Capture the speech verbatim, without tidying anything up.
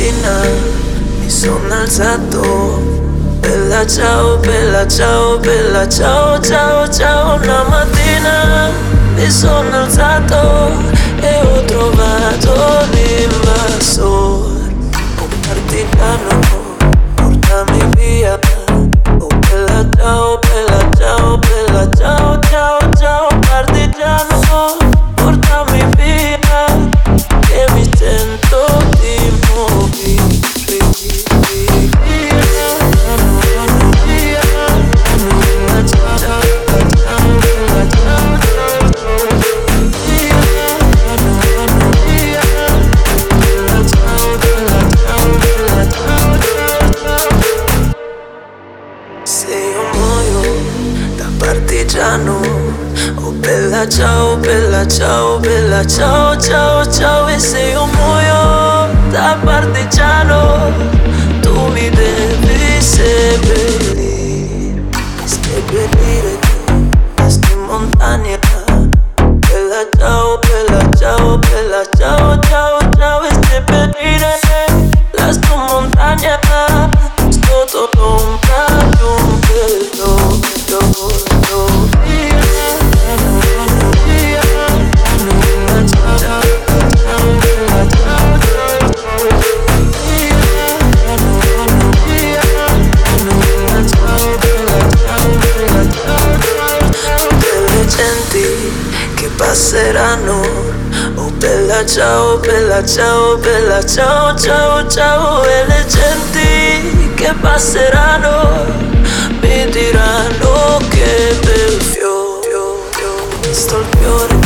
mattina mi sono alzato. Bella ciao, bella ciao, bella ciao, ciao, ciao. Una mattina mi sono alzato e ho trovato l'invasore, un partigiano, portami via. Oh bella ciao, bella ciao, bella ciao, ciao, ciao. Partigiano, portami via, che mi sento di morire. Se io muoio da partigiano, oh bella ciao, bella ciao, bella ciao, ciao, ciao. E se io muoio da partigiano, tu mi devi seppellire, seppellire questa montagna. Bella ciao, bella ciao, bella ciao, ciao, ciao. E seppellire la tua montagna sotto l'ombra di un velo d'oro. Delle genti che passeranno, oh bella ciao, bella ciao, bella ciao, ciao, ciao. E le genti che passeranno mi diranno che bel fiore, sto il fiore